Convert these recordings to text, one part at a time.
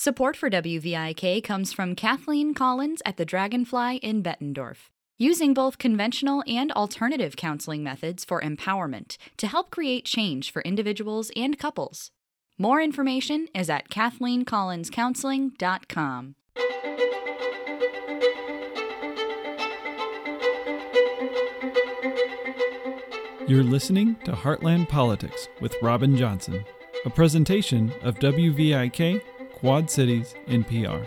Support for WVIK comes from Kathleen Collins at the Dragonfly in Bettendorf, using both conventional and alternative counseling methods for empowerment to help create change for individuals and couples. More information is at KathleenCollinsCounseling.com. You're listening to Heartland Politics with Robin Johnson, a presentation of WVIK, Quad Cities NPR.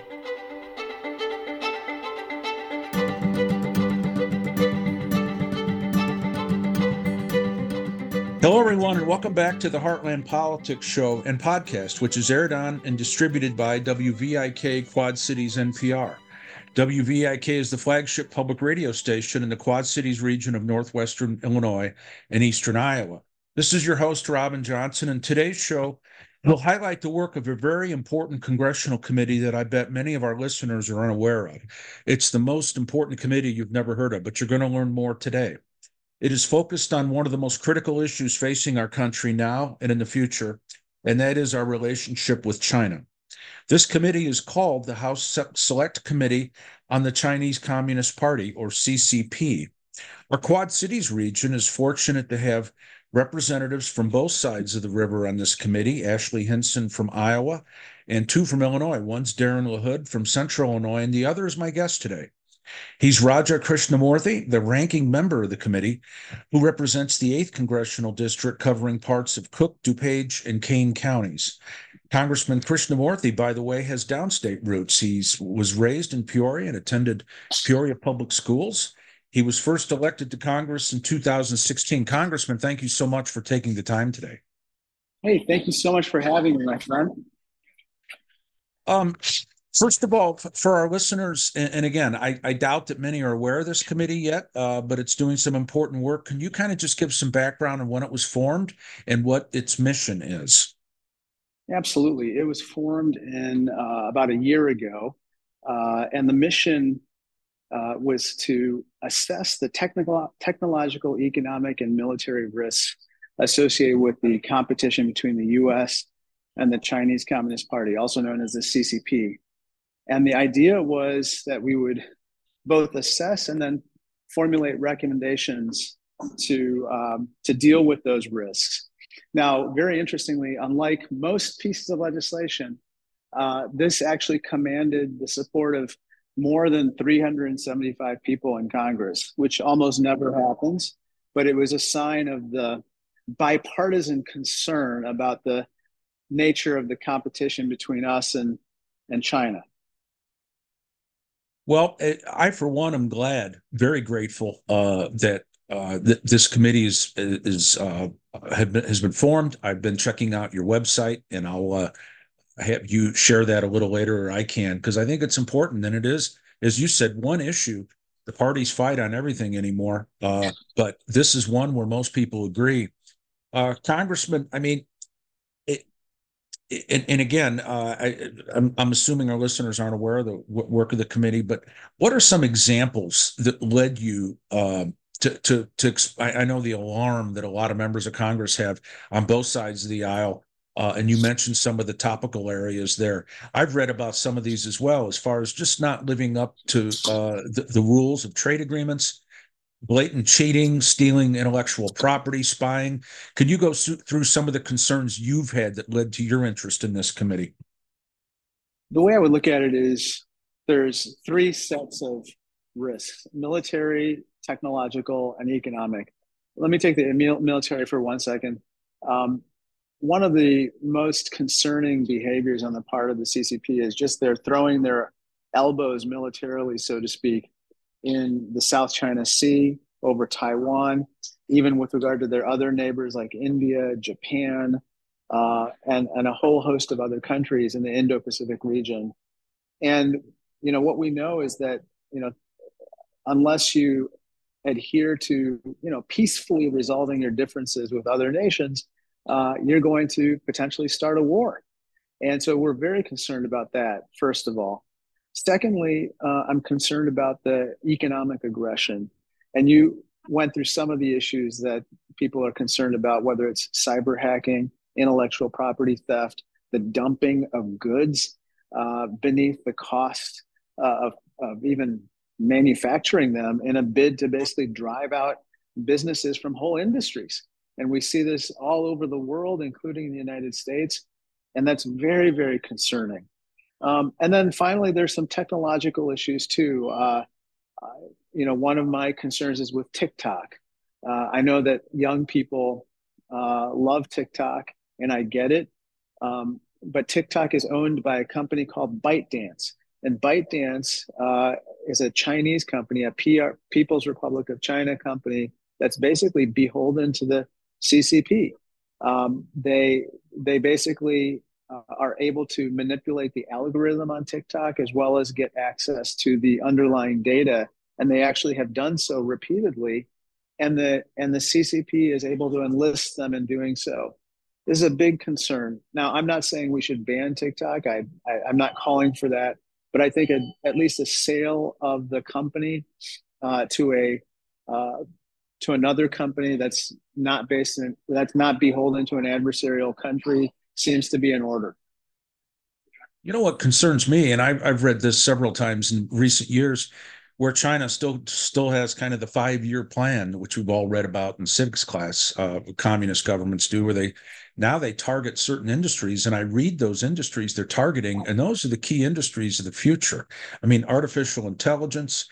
Hello, everyone, and welcome back to the Heartland Politics Show and podcast, which is aired on and distributed by WVIK Quad Cities NPR. WVIK is the flagship public radio station in the Quad Cities region of northwestern Illinois and eastern Iowa. This is your host, Robin Johnson, and today's show will highlight the work of a very important congressional committee that I bet many of our listeners are unaware of. It's the most important committee you've never heard of, but you're going to learn more today. It is focused on one of the most critical issues facing our country now and in the future, and that is our relationship with China. This committee is called the House Select Committee on the Chinese Communist Party, or CCP. Our Quad Cities region is fortunate to have representatives from both sides of the river on this committee, Ashley Hinson from Iowa and two from Illinois. One's Darren LaHood from Central Illinois, and the other is my guest today. He's Raja Krishnamoorthi, the ranking member of the committee, who represents the 8th Congressional District covering parts of Cook, DuPage, and Kane counties. Congressman Krishnamoorthi, by the way, has downstate roots. He was raised in Peoria and attended Peoria Public Schools. He was first elected to Congress in 2016. Congressman, thank you so much for taking the time today. Hey, thank you so much for having me, my friend. First of all, for our listeners, and again, I doubt that many are aware of this committee yet, but it's doing some important work. Can you kind of just give some background on when it was formed and what its mission is? Absolutely. It was formed in about a year ago, and the mission was to assess the technological, economic, and military risks associated with the competition between the U.S. and the Chinese Communist Party, also known as the CCP. And the idea was that we would both assess and then formulate recommendations to deal with those risks. Now, very interestingly, unlike most pieces of legislation, this actually commanded the support of more than 375 people in Congress, which almost never happens, but it was a sign of the bipartisan concern about the nature of the competition between us and China. Well, I, for one, am glad, very grateful that this committee has been formed. I've been checking out your website, and I'll have you share that a little later, or I can, because I think it's important. And it is, as you said, one issue. The parties fight on everything anymore, but this is one where most people agree. Congressman, I mean, and again, I'm assuming our listeners aren't aware of the work of the committee, but what are some examples that led you I know the alarm that a lot of members of Congress have on both sides of the aisle, and you mentioned some of the topical areas there. I've read about some of these as well, as far as just not living up to the rules of trade agreements, blatant cheating, stealing intellectual property, spying. Could you go through some of the concerns you've had that led to your interest in this committee? The way I would look at it is there's three sets of risks: military, technological, and economic. Let me take the military for 1 second. One of the most concerning behaviors on the part of the CCP is just they're throwing their elbows militarily, so to speak, in the South China Sea, over Taiwan, even with regard to their other neighbors like India, Japan, and a whole host of other countries in the Indo-Pacific region. And, what we know is that, unless you adhere to, peacefully resolving your differences with other nations, you're going to potentially start a war. And so we're very concerned about that, first of all. Secondly, I'm concerned about the economic aggression. And you went through some of the issues that people are concerned about, whether it's cyber hacking, intellectual property theft, the dumping of goods. beneath the cost of even manufacturing them in a bid to basically drive out businesses from whole industries. And we see this all over the world, including the United States. And that's very, very concerning. And then finally, there's some technological issues too. One of my concerns is with TikTok. I know that young people love TikTok, and I get it. But TikTok is owned by a company called ByteDance. And ByteDance is a Chinese company, a People's Republic of China company that's basically beholden to the CCP. They basically are able to manipulate the algorithm on TikTok as well as get access to the underlying data. And they actually have done so repeatedly. And the CCP is able to enlist them in doing so. This is a big concern. Now, I'm not saying we should ban TikTok. I'm not calling for that. But I think at least a sale of the company to another company that's not beholden to an adversarial country seems to be in order. You know what concerns me, and I've read this several times in recent years, where China still has kind of the 5-year plan, which we've all read about in civics class. Communist governments do, where they target certain industries, and I read those industries they're targeting, and those are the key industries of the future. I mean, artificial intelligence,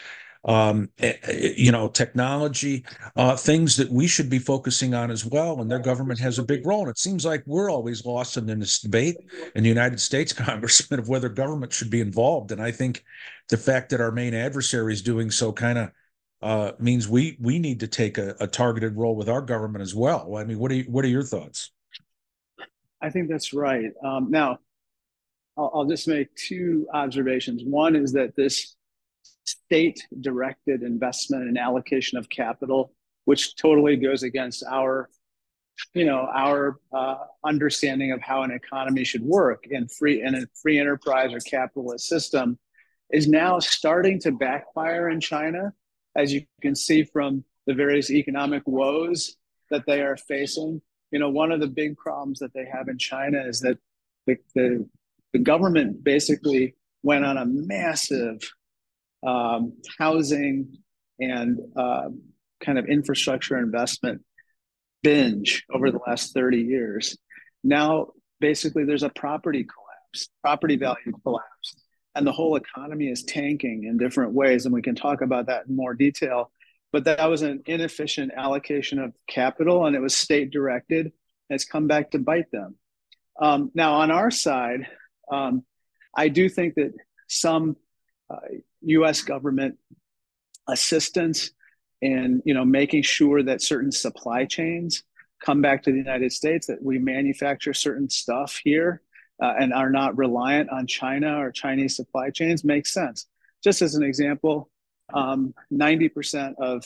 technology, things that we should be focusing on as well. And their government has a big role. And it seems like we're always lost in this debate in the United States Congressman of whether government should be involved. And I think the fact that our main adversary is doing so kind of means we need to take a targeted role with our government as well. I mean, what are your thoughts? I think that's right. Now, I'll just make two observations. One is that this state-directed investment and allocation of capital, which totally goes against our understanding of how an economy should work in a free enterprise or capitalist system, is now starting to backfire in China, as you can see from the various economic woes that they are facing. One of the big problems that they have in China is that the government basically went on a massive housing and kind of infrastructure investment binge over the last 30 years. Now, basically, there's a property value collapse, and the whole economy is tanking in different ways. And we can talk about that in more detail. But that was an inefficient allocation of capital, and it was state directed. And it's come back to bite them. Now, on our side, I do think that some U.S. government assistance in making sure that certain supply chains come back to the United States, that we manufacture certain stuff here and are not reliant on China or Chinese supply chains makes sense. Just as an example, 90% of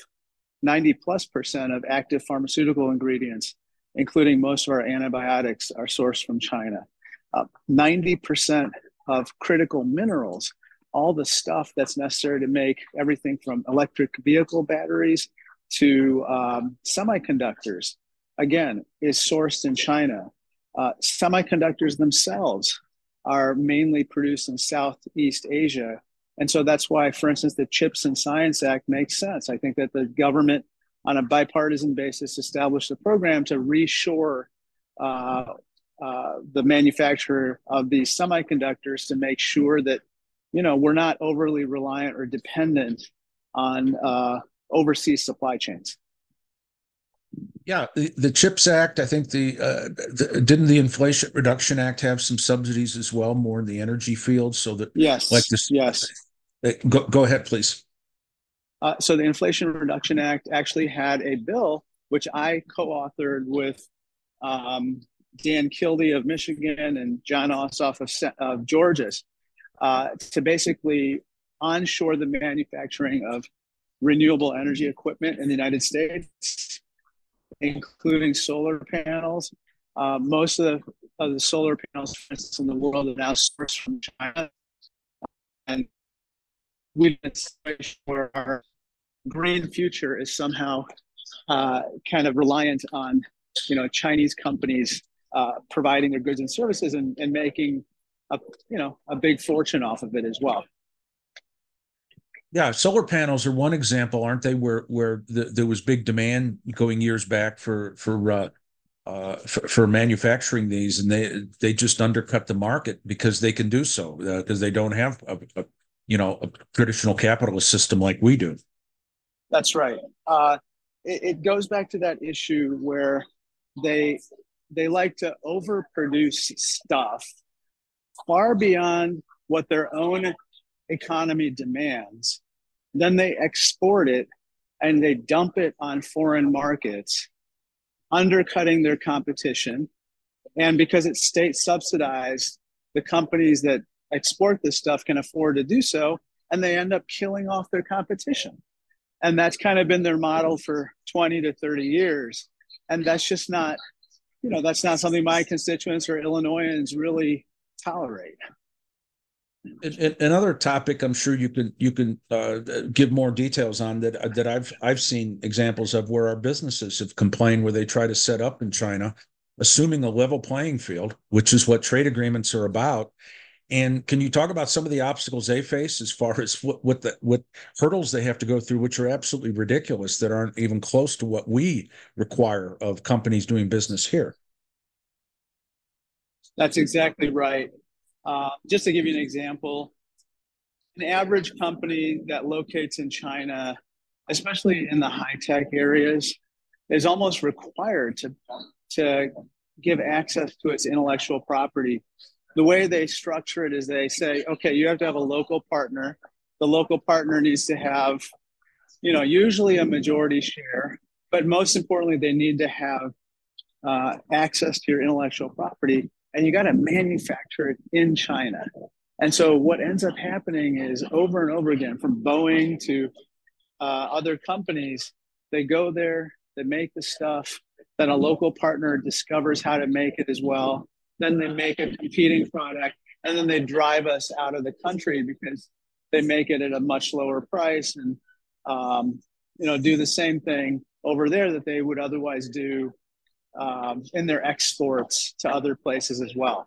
active pharmaceutical ingredients, including most of our antibiotics, are sourced from China. 90% of critical minerals, all the stuff that's necessary to make everything from electric vehicle batteries to semiconductors, again, is sourced in China. Semiconductors themselves are mainly produced in Southeast Asia. And so that's why, for instance, the CHIPS and Science Act makes sense. I think that the government, on a bipartisan basis, established a program to reshore the manufacture of these semiconductors to make sure that, we're not overly reliant or dependent on overseas supply chains. Yeah, the CHIPS Act, I think didn't the Inflation Reduction Act have some subsidies as well, more in the energy field, so that yes, Go ahead, please. So the Inflation Reduction Act actually had a bill which I co-authored with Dan Kildee of Michigan and John Ossoff of Georgia's to basically onshore the manufacturing of renewable energy equipment in the United States, including solar panels. Most of the solar panels, for instance, in the world are now sourced from China. And we've been in a situation where our green future is somehow kind of reliant on, Chinese companies providing their goods and services and making a a big fortune off of it as well. Yeah, solar panels are one example, aren't they? Where there was big demand going years back for manufacturing these, and they just undercut the market because they can do so because they don't have a traditional capitalist system like we do. That's right. It goes back to that issue where they like to overproduce stuff far beyond what their own economy demands. Then they export it and they dump it on foreign markets, undercutting their competition. And because it's state subsidized, the companies that export this stuff can afford to do so, and they end up killing off their competition. And that's kind of been their model for 20 to 30 years. And that's just not, that's not something my constituents or Illinoisans really tolerate. Another topic I'm sure you can give more details on that I've seen examples of where our businesses have complained where they try to set up in China, assuming a level playing field, which is what trade agreements are about. And can you talk about some of the obstacles they face as far as what hurdles they have to go through, which are absolutely ridiculous, that aren't even close to what we require of companies doing business here? That's exactly right. Just to give you an example, an average company that locates in China, especially in the high-tech areas, is almost required to give access to its intellectual property. The way they structure it is they say, okay, you have to have a local partner. The local partner needs to have, usually a majority share, but most importantly, they need to have access to your intellectual property, and you got to manufacture it in China. And so what ends up happening is over and over again, from Boeing to other companies, they go there, they make the stuff, then a local partner discovers how to make it as well. Then they make a competing product, and then they drive us out of the country because they make it at a much lower price and, do the same thing over there that they would otherwise do in their exports to other places as well.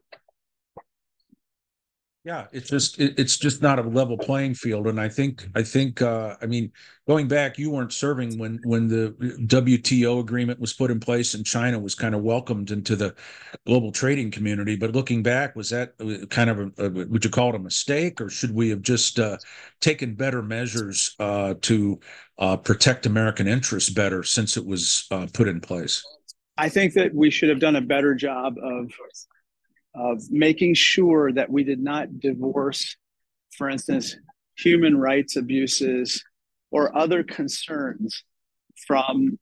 Yeah, it's just not a level playing field, and I think going back, you weren't serving when the WTO agreement was put in place, and China was kind of welcomed into the global trading community. But looking back, was that kind of would you call it a mistake, or should we have just taken better measures to protect American interests better since it was put in place? I think that we should have done a better job of making sure that we did not divorce, for instance, human rights abuses or other concerns from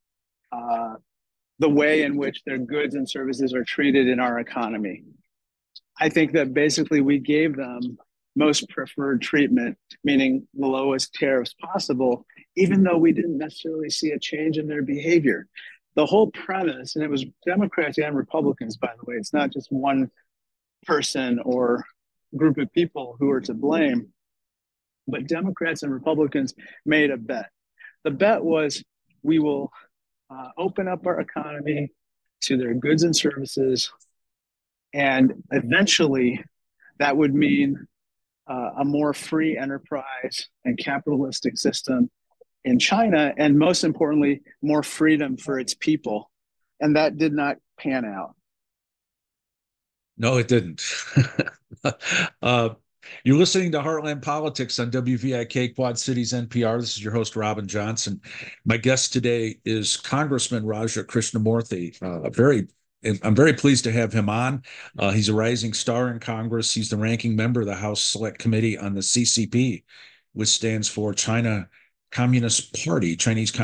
the way in which their goods and services are treated in our economy. I think that basically we gave them most preferred treatment, meaning the lowest tariffs possible, even though we didn't necessarily see a change in their behavior. The whole premise, and it was Democrats and Republicans, by the way, it's not just one person or group of people who are to blame, but Democrats and Republicans made a bet. The bet was we will open up our economy to their goods and services, and eventually that would mean a more free enterprise and capitalistic system in China, and most importantly, more freedom for its people. And that did not pan out. No, it didn't. You're listening to Heartland Politics on WVIK Quad Cities NPR. This is your host, Robin Johnson. My guest today is Congressman Raja Krishnamoorthi. I'm very pleased to have him on. He's a rising star in Congress. He's the ranking member of the House Select Committee on the CCP, which stands for Chinese Communist Party.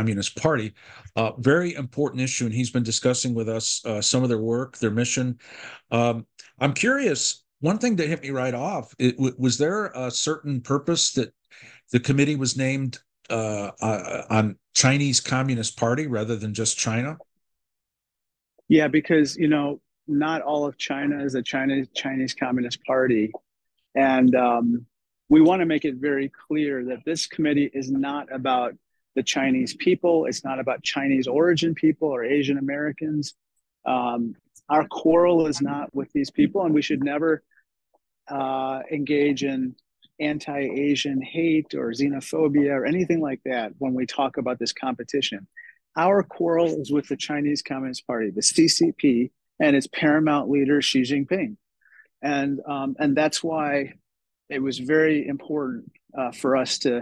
Very important issue, and he's been discussing with us some of their work, their mission. I'm curious, one thing that hit me right off, was there a certain purpose that the committee was named on Chinese Communist Party rather than just China? Yeah, because, not all of China is a Chinese Communist Party. And we want to make it very clear that this committee is not about the Chinese people. It's not about Chinese origin people or Asian Americans. Our quarrel is not with these people, and we should never engage in anti-Asian hate or xenophobia or anything like that when we talk about this competition. Our quarrel is with the Chinese Communist Party, the CCP, and its paramount leader, Xi Jinping. And that's why it was very important for us to,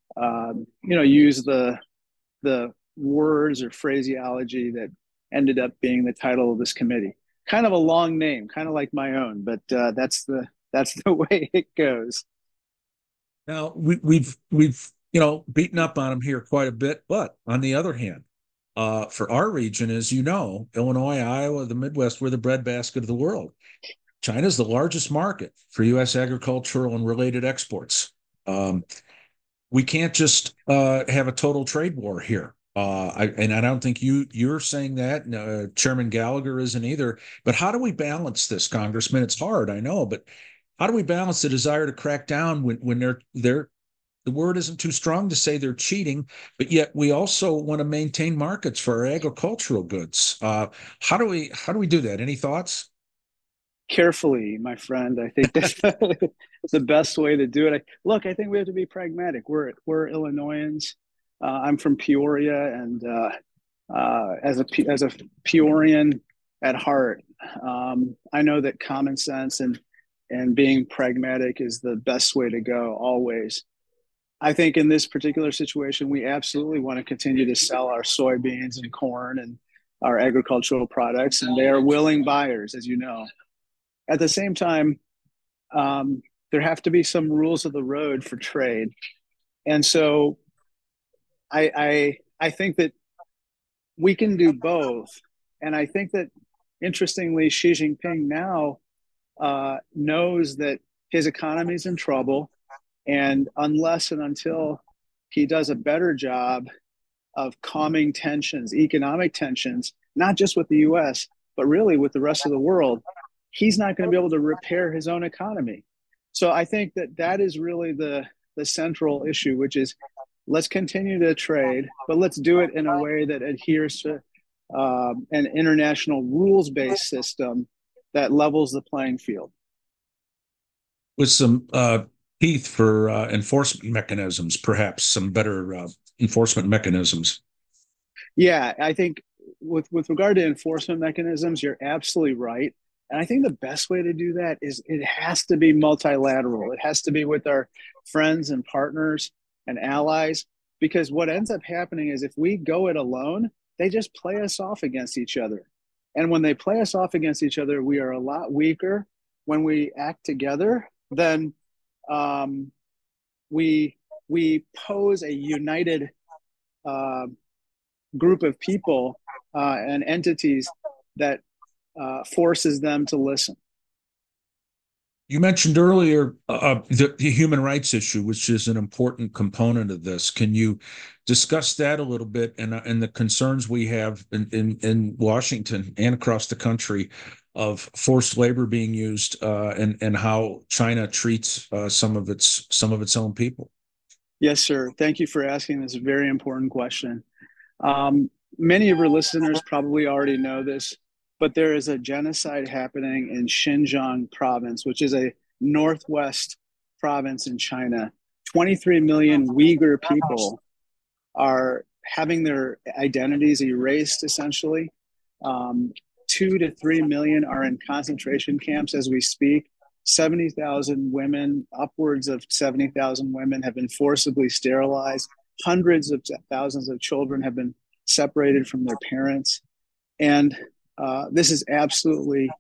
use the words or phraseology that ended up being the title of this committee. Kind of a long name, kind of like my own, but that's the way it goes. Now we've beaten up on them here quite a bit, but on the other hand, for our region, as you know, Illinois, Iowa, the Midwest, we're the breadbasket of the world. China is the largest market for U.S. agricultural and related exports. We can't just have a total trade war here. I don't think you're saying that. Chairman Gallagher isn't either. But how do we balance this, Congressman? It's hard, I know, but how do we balance the desire to crack down when they're the word isn't too strong to say they're cheating, but yet we also want to maintain markets for our agricultural goods. How do we do that? Any thoughts? Carefully, my friend. I think that's the best way to do it. Look, I think we have to be pragmatic. We're Illinoisans. I'm from Peoria, and as a Peorian at heart, I know that common sense and being pragmatic is the best way to go always. I think in this particular situation, we absolutely want to continue to sell our soybeans and corn and our agricultural products, and they are willing buyers, as you know. At the same time, there have to be some rules of the road for trade. And so I think that we can do both. And I think that, interestingly, Xi Jinping now knows that his economy is in trouble. And unless and until he does a better job of calming tensions, economic tensions, not just with the US, but really with the rest of the world, he's not going to be able to repair his own economy. So I think that is really the central issue, which is let's continue to trade, but let's do it in a way that adheres to an international rules-based system that levels the playing field. With some teeth for enforcement mechanisms, perhaps some better enforcement mechanisms. Yeah, I think with regard to enforcement mechanisms, you're absolutely right. And I think the best way to do that is it has to be multilateral. It has to be with our friends and partners and allies, because what ends up happening is if we go it alone, they just play us off against each other. And when they play us off against each other, we are a lot weaker. When we act together, then we pose a united group of people and entities that forces them to listen. You mentioned earlier the human rights issue, which is an important component of this. Can you discuss that a little bit and the concerns we have in Washington and across the country of forced labor being used and how China treats some of its own people? Yes, sir. Thank you for asking this very important question. Many of your listeners probably already know this, but there is a genocide happening in Xinjiang province, which is a northwest province in China. 23 million Uyghur people are having their identities erased, essentially. 2 to 3 million are in concentration camps as we speak. 70,000 women, upwards of 70,000 women have been forcibly sterilized. Hundreds of thousands of children have been separated from their parents. And this is absolutely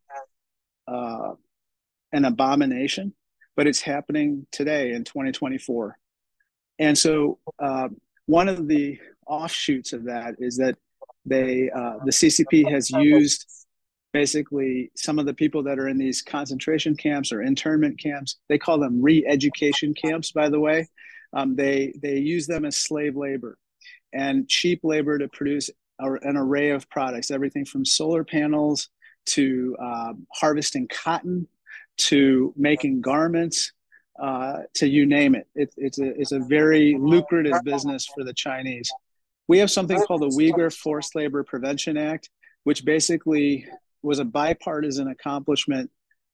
an abomination, but it's happening today in 2024. And so one of the offshoots of that is that the CCP has used basically some of the people that are in these concentration camps or internment camps. They call them re-education camps, by the way. They use them as slave labor and cheap labor to produce an array of products, everything from solar panels to harvesting cotton to making garments, to you name it. It's a very lucrative business for the Chinese. We have something called the Uyghur Forced Labor Prevention Act, which basically was a bipartisan accomplishment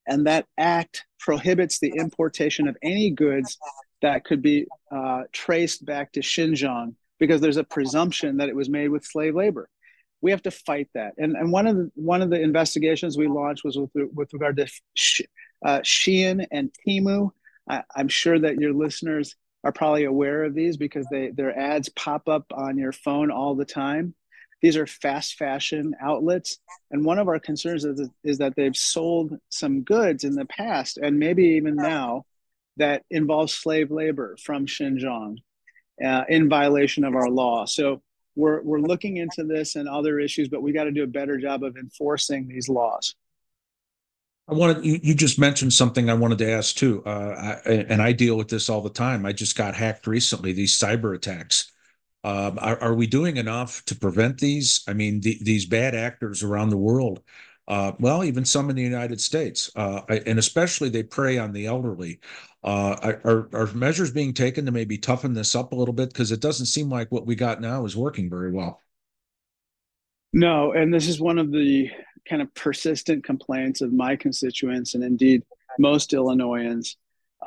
And that act prohibits the importation of any goods that could be traced back to Xinjiang, because there's a presumption that it was made with slave labor. We have to fight that. And one of the investigations we launched was with regard to Shein and Temu. I'm sure that your listeners are probably aware of these because their ads pop up on your phone all the time. These are fast fashion outlets. And one of our concerns is that they've sold some goods in the past, and maybe even now, that involves slave labor from Xinjiang in violation of our law. So we're looking into this and other issues, but we got to do a better job of enforcing these laws. You just mentioned something I wanted to ask too, and I deal with this all the time. I just got hacked recently, these cyber attacks. Are we doing enough to prevent these? I mean, these bad actors around the world, well, even some in the United States, and especially they prey on the elderly. Are measures being taken to maybe toughen this up a little bit? Because it doesn't seem like what we got now is working very well. No, and this is one of the kind of persistent complaints of my constituents, and indeed most Illinoisans.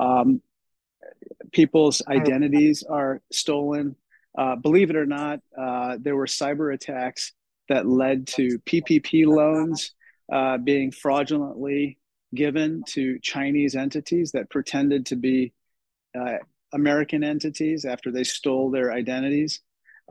People's identities are stolen. Believe it or not, there were cyber attacks that led to PPP loans being fraudulently given to Chinese entities that pretended to be American entities after they stole their identities.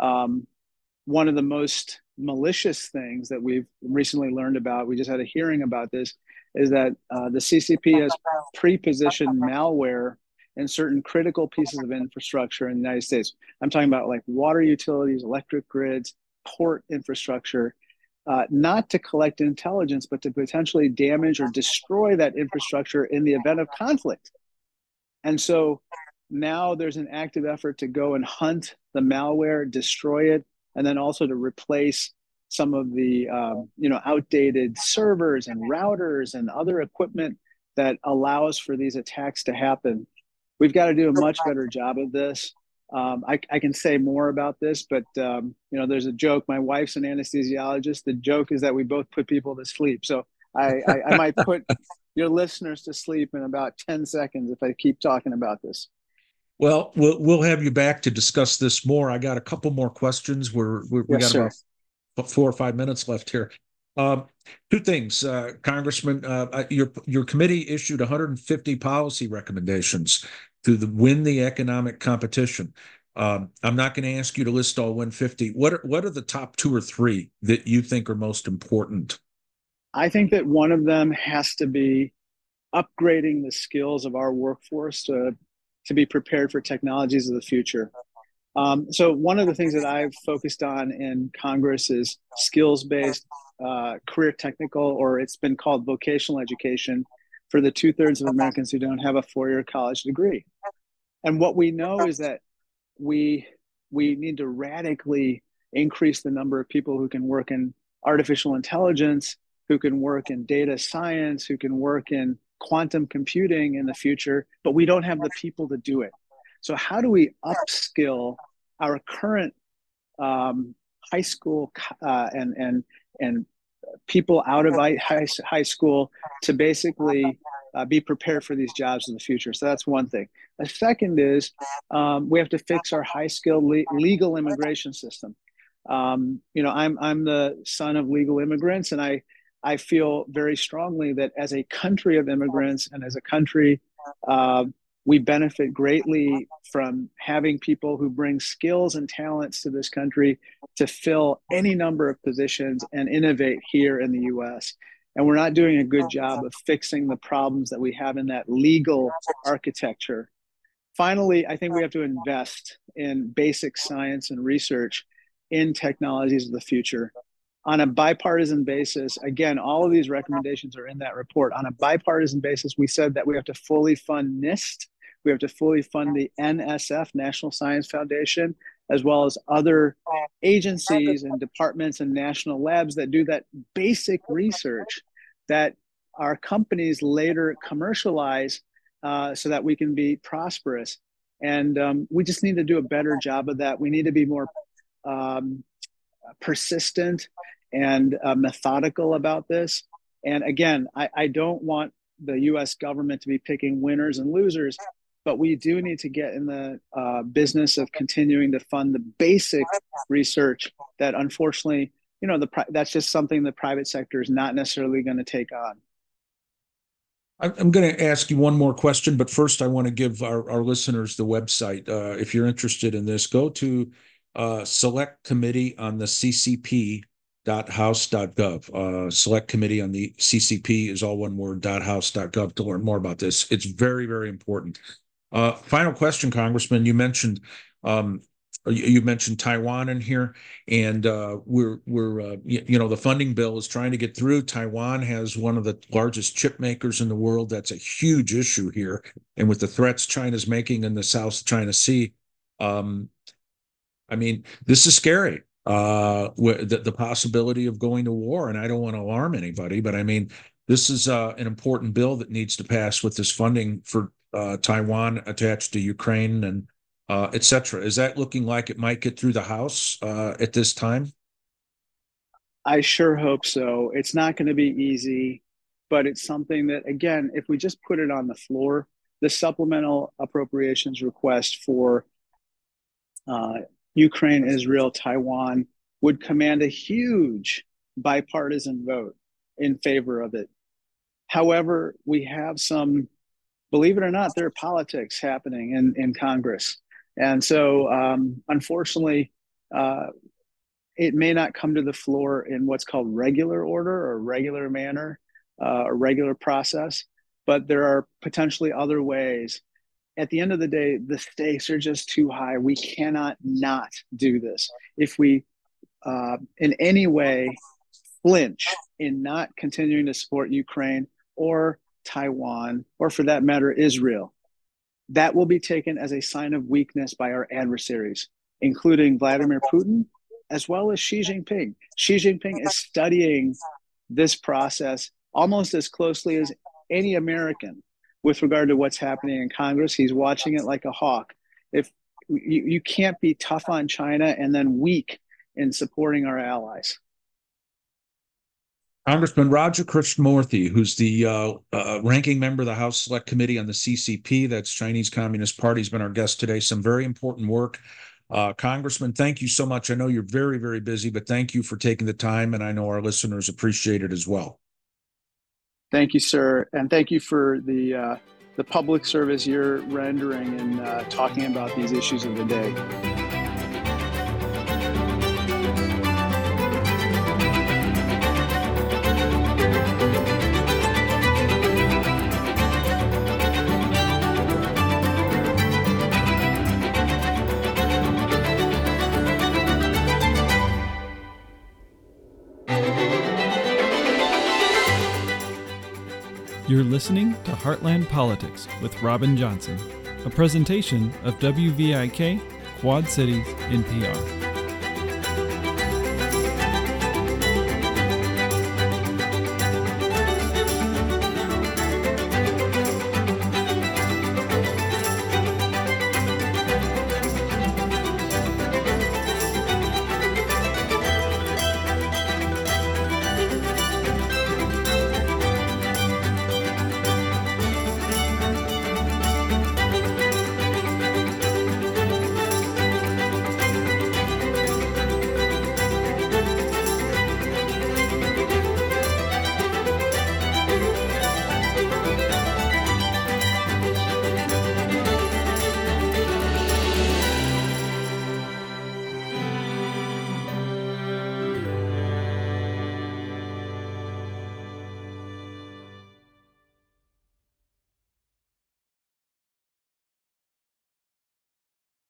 One of the most malicious things that we've recently learned about, we just had a hearing about this, is that the CCP has pre-positioned malware in certain critical pieces of infrastructure in the United States. I'm talking about like water utilities, electric grids, port infrastructure, not to collect intelligence, but to potentially damage or destroy that infrastructure in the event of conflict. And so now there's an active effort to go and hunt the malware, destroy it, and then also to replace some of the outdated servers and routers and other equipment that allows for these attacks to happen. We've got to do a much better job of this. I can say more about this, but there's a joke. My wife's an anesthesiologist. The joke is that we both put people to sleep. So I might put your listeners to sleep in about 10 seconds if I keep talking about this. Well, we'll have you back to discuss this more. I got a couple more questions. We got about 4 or 5 minutes left here. Two things, Congressman. Your committee issued 150 policy recommendations to win the economic competition. I'm not going to ask you to list all 150. What are the top 2 or 3 that you think are most important? I think that one of them has to be upgrading the skills of our workforce to be prepared for technologies of the future. So one of the things that I've focused on in Congress is skills-based career technical, or it's been called vocational education, for the 2/3 of Americans who don't have a 4-year college degree. And what we know is that we need to radically increase the number of people who can work in artificial intelligence, who can work in data science, who can work in quantum computing in the future, but we don't have the people to do it. So how do we upskill our current high school and people out of high school to basically be prepared for these jobs in the future? So that's one thing. The second is we have to fix our high skill legal immigration system. I'm the son of legal immigrants, and I feel very strongly that as a country of immigrants and as a country, we benefit greatly from having people who bring skills and talents to this country to fill any number of positions and innovate here in the U.S. And we're not doing a good job of fixing the problems that we have in that legal architecture. Finally, I think we have to invest in basic science and research in technologies of the future. On a bipartisan basis, again, all of these recommendations are in that report. On a bipartisan basis, we said that we have to fully fund NIST. We have to fully fund the NSF, National Science Foundation, as well as other agencies and departments and national labs that do that basic research that our companies later commercialize so that we can be prosperous. And we just need to do a better job of that. We need to be more persistent and methodical about this. And again, I don't want the U.S. government to be picking winners and losers, but we do need to get in the business of continuing to fund the basic research that, unfortunately, that's just something the private sector is not necessarily going to take on. I'm going to ask you one more question, but first I want to give our listeners the website. If you're interested in this, go to Select Committee on the CCP.house.gov. Select Committee on the CCP is all one word, .house.gov, to learn more about this. It's very, very important. Final question, Congressman. You mentioned Taiwan in here, and the funding bill is trying to get through. Taiwan has one of the largest chip makers in the world. That's a huge issue here, and with the threats China's making in the South China Sea, this is scary. The possibility of going to war, and I don't want to alarm anybody, but this is an important bill that needs to pass with this funding for Taiwan attached to Ukraine and et cetera. Is that looking like it might get through the House at this time? I sure hope so. It's not going to be easy, but it's something that, again, if we just put it on the floor, the supplemental appropriations request for Ukraine, Israel, Taiwan would command a huge bipartisan vote in favor of it. However, we have some, believe it or not, there are politics happening in Congress. And so, unfortunately, it may not come to the floor in what's called regular order or regular manner, or regular process, but there are potentially other ways. At the end of the day, the stakes are just too high. We cannot not do this. If we, in any way, flinch in not continuing to support Ukraine or Taiwan, or for that matter, Israel, that will be taken as a sign of weakness by our adversaries, including Vladimir Putin, as well as Xi Jinping. Xi Jinping is studying this process almost as closely as any American with regard to what's happening in Congress. He's watching it like a hawk. If you can't be tough on China and then weak in supporting our allies. Congressman Raja Krishnamoorthi, who's the ranking member of the House Select Committee on the CCP, that's Chinese Communist Party, has been our guest today. Some very important work. Congressman, thank you so much. I know you're very, very busy, but thank you for taking the time, and I know our listeners appreciate it as well. Thank you, sir, and thank you for the public service you're rendering in talking about these issues of the day. You're listening to Heartland Politics with Robin Johnson, a presentation of WVIK Quad Cities NPR.